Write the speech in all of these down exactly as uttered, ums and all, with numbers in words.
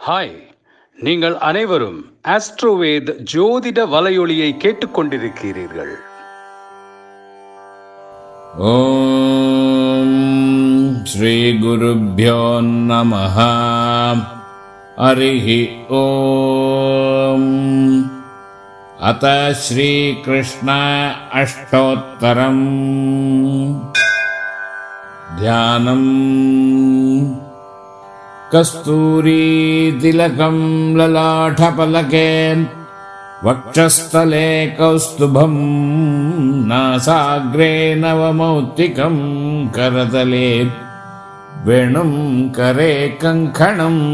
Hi, நீங்கள் அனைவரும் ஆஸ்ட்ரோவேத் ஜோதிட வலையொலியை கேட்டுக்கொண்டிருக்கிறீர்கள். ஓம் ஸ்ரீ குருப்யோ நமஹ. ஹரிஹி ஓம். அத ஸ்ரீ கிருஷ்ண அஷ்டோத்தரம் தியானம். கஸ்தூரி திலகம் லலாட்டபலகே வக்ஷஸ்தலே கௌஸ்துபம் நாசாக்ரே நவமௌக்திகம் கரதலே வேணும் கரே கங்கணம்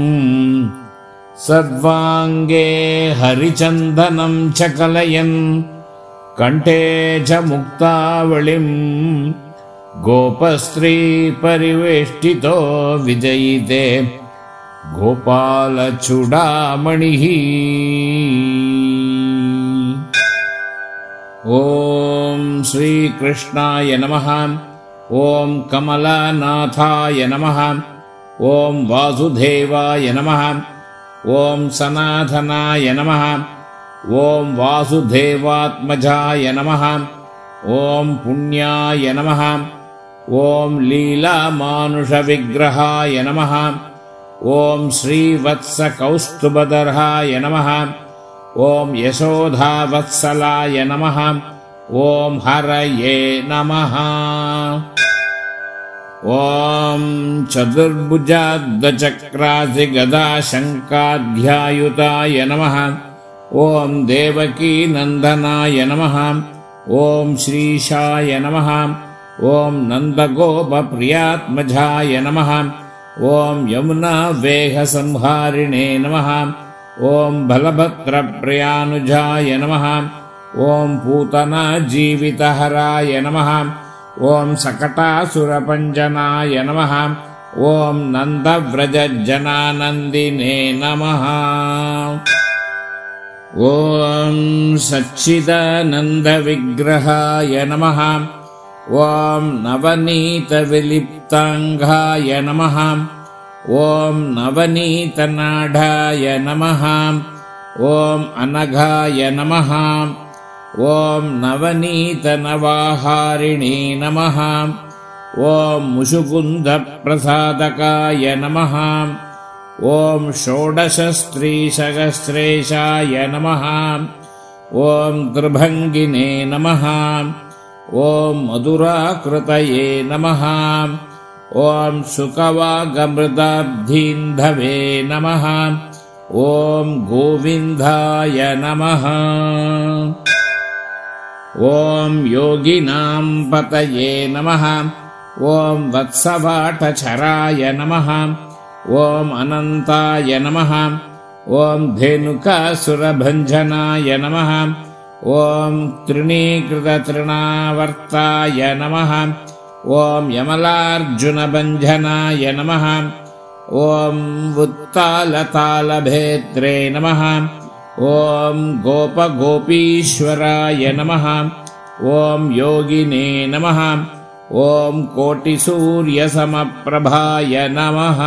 சர்வாங்கே ஹரிச்சந்தனம் சகலயன் கண்டே ச முக்தாவளிம் கோபஸ்ரீ பரிவேஷ்டிதோ விஜயிதே கோபாலச்சுடாமணிः. ஓம் ஸ்ரீ கிருஷ்ணாய நமः. ஓம் கமலநாதாய நமः. ஓம் வாசுதேவாய நமः. ஓம் சனாதனாய நமः. ஓம் வாசுதேவாத்மஜாய நமः. ஓம் புண்ணியாய நமः. ஓம் லீலாமானுஷவிக்கிரகாய நமः. ஓம் ஸ்ரீவத்ஸகௌஸ்துபதராய நமः. ஓம் யசோதாவத்சலாய நமः. ஓம் ஹரயே நமः. ஓம் சதுர்புஜாத்வசக்ராசிகதாசங்காத்யாயுதாய நமः. ஓம் தேவகீநந்தனாய நமः. ஓம் ஸ்ரீஷாய நமः. ஓம் நந்தகோபப்ரியாத்மஜாய நமः. ஓம் யமுனா வேகசம்ஹாரிணே நமः. ஓம் பலபத்ரப்ரியானுஜாய நமः. ஓம் பூதனா ஜீவிதஹராய நமः. ஓம் சகடாசுரபஞ்சனாய நமः. ஓம் நந்தவ்ரஜஜனானந்தினே நமः. ஓம் சச்சிதானந்தவிக்கிரகாய நமः. ஓம் நவநீதவிலிப்தாங்காய நமः. ஓம் நவநீதநாடாய நமः. ஓம் அனகாய நமः. ஓம் நவநீதநவாஹாரிணே நமः. ஓம் முஷுகுந்தப்பிரசாதகாய நமः. ஓம் ஷோடசஸ்திரீசகஸ்ரேஷாய நமः. ஓம் திரிபங்கினே நமः. ஓம் மதுராக்ருதயே நமः. ஓம் சுகவாகமிருதாப்தீந்தவே நமः. ஓம் கோவிந்தாய நமः. ஓம் யோகினாம் பதயே நமः. ஓம் வத்சவாட்டசராய நமः. ஓம் அனந்தாய நமः. ஓம் தேனுகாசுரபஞ்சனாய நமः. ஓம் த்ரிணீகிருதத்ரிணாவர்த்தாய நமः. ஓம் யமலார்ஜுனபஞ்சனாய நமः. ஓம் உத்தாலதாலபேத்ரே நமः. ஓம் கோபகோபீஸ்வராய நமः. ஓம் யோகினே நமः. ஓம் கோட்டிசூரியசமப்பிரபாய நமः.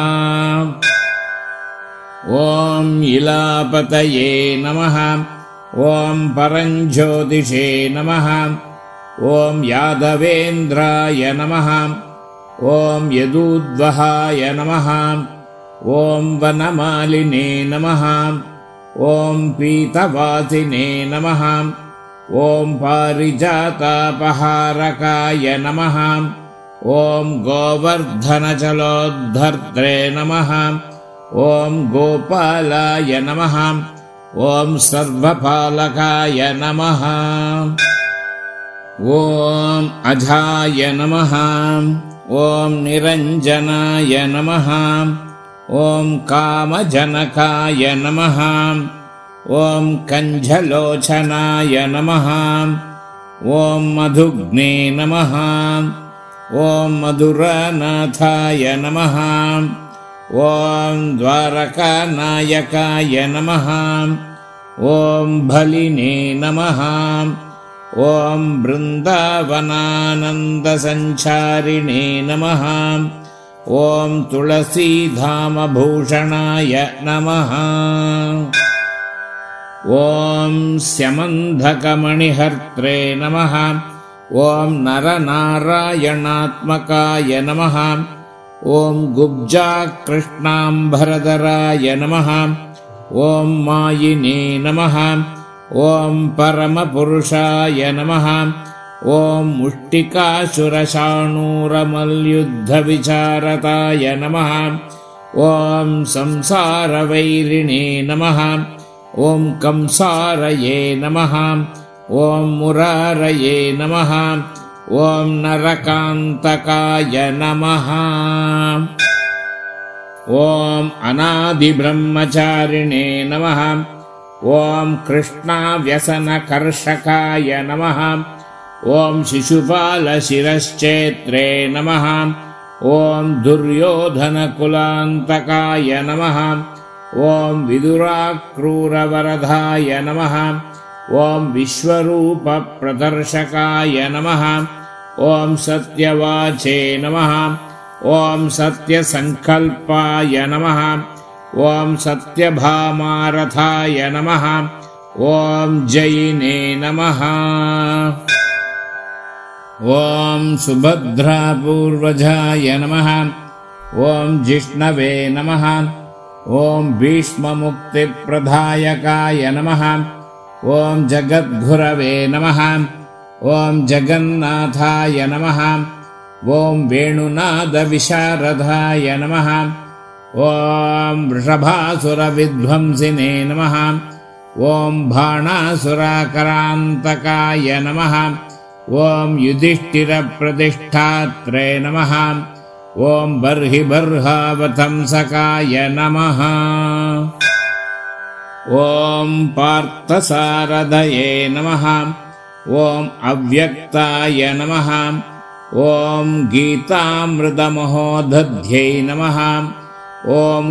ஓம் இலாபதயே நமः. ஓம் பரஞ்சோதிஷே நமः. ஓம் யாதவேந்திராய நமः. ஓம் யதூத்வஹாய நமः. ஓம் வனமாலினே நமः. ஓம் பீதவாசினே நமः. ஓம் பாரிஜாதாபஹாரகாய நமः. ஓம் கோவர்தனஜலோத்தர்த்ரே நமः. ஓம் கோபாலாய நமः. ஓம் சர்வபாலகாய நமः. ஓம் அஜாய நமः. ஓம் நிரஞ்சனாய நமः. ஓம் காமஜனகாய நமः. ஓம் கஞ்சலோச்சனாய நமः. ஓம் மதுக்னே நமः. ஓம் மதுரநாதாய நமः. ஓம் துவாரகாநாயகாய நமः. ஓம் பலினே நமः. ஓம் பிருந்தாவனானந்தசஞ்சாரிணே நமः. ॐ तुलसीधामभूषणाय नमः। ॐ स्यमन्धकमणिहर्त्रे नमः। ॐ नरनारायणात्मकाय नमः। ॐ गुब्जाकृष्णाम्बरधराय नमः। ॐ मायिने नमः। ॐ परमपुरुषाय नमः। ॐ मुष्टिकासुरशाणूरमल्युद्धविचारताय नमः। ॐ संसारवैरिणे नमः। ॐ कंसारये नमः। ॐ मुरारये नमः। ॐ नरकान्तकाय नमः। ॐ अनादिब्रह्मचारिणे नमः। ॐ कृष्णाव्यसनकर्षकाय नमः। ॐ शिशुपालशिरश्चेत्रे नमः। ॐ दुर्योधनकुलान्तकाय नमः। ॐ विदुराक्रूरवरदाय नमः। ॐ विश्वरूपप्रदर्शकाय नमः। ॐ सत्यवाचे नमः। ॐ सत्यसङ्कल्पाय नमः। ॐ सत्यभामारथाय नमः। ॐ जयिने नमः। ॐ सुभद्रापूर्वजाय नमः। ॐ जिष्णवे नमः। ॐ भीष्ममुक्तिप्रदायकाय नमः। ॐ जगद्गुरवे नमः। ॐ जगन्नाथाय नमः। ॐ वेणुनादविशारदाय नमः। ॐ वृषभासुरविध्वंसिने नमः। ॐ बाणासुराकरान्तकाय नमः। ॐ युधिष्ठिरप्रतिष्ठात्रे नमः। ॐ बर्हिबर्हावतंसकाय नमः। ॐ पार्थसारथये नमः। ॐ अव्यक्ताय नमः। ॐ गीतामृतमहोदध्यै नमः। ॐ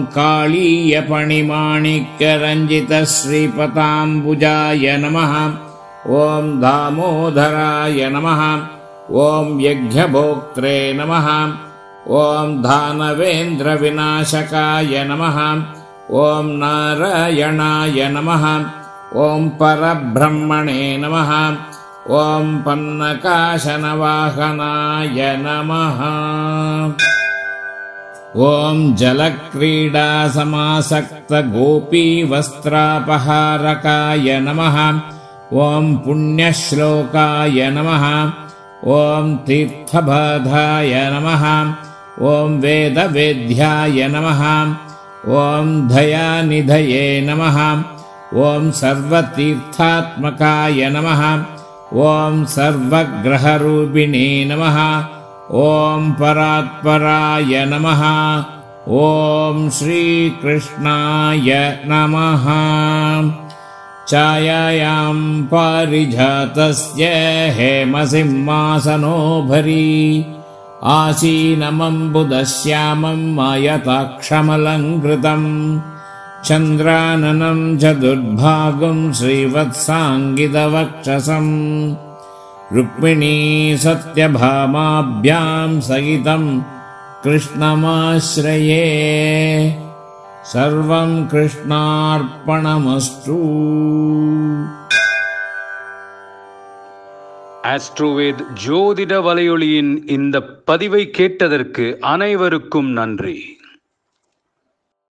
काळीयपणिमाणिक्यरञ्जितश्रीपताम्बुजाय नमः। ॐ दामोदराय नमः। ॐ यज्ञभोक्त्रे नमः। ॐ दानवेन्द्रविनाशकाय नमः। ॐ नारायणाय नमः। ॐ परब्रह्मणे नमः। ॐ पन्नकाशनवाहनाय नमः। ॐ जलक्रीडासमासक्तगोपीवस्त्रापहारकाय नमः। ॐ पुण्यश्लोकाय नमः। ॐ तीर्थभदाय नमः। ॐ वेदवेद्याय नमः। ॐ दयानिधये नमः। ॐ सर्वतीर्थात्मकाय नमः। ॐ सर्वग्रहरूपिणे नमः। ॐ परात्पराय नमः। ॐ श्रीकृष्णाय नमः। छायायां पारिजातस्य हेमसिंहासनोपरि आसीनमम्बुदश्यामं मायताक्षमलङ्कृतं चन्द्राननं चतुर्भागं श्रीवत्साङ्गितवक्षसं रुक्मिणी सत्यभामाभ्यां सहितं कृष्णमाश्रये। सर्वं कृष्णार्पणमस्तु। ஆஸ்ட்ரோவேத் ஜோதிட வலையொலியின் இந்த பதிவை கேட்டதற்கு அனைவருக்கும் நன்றி.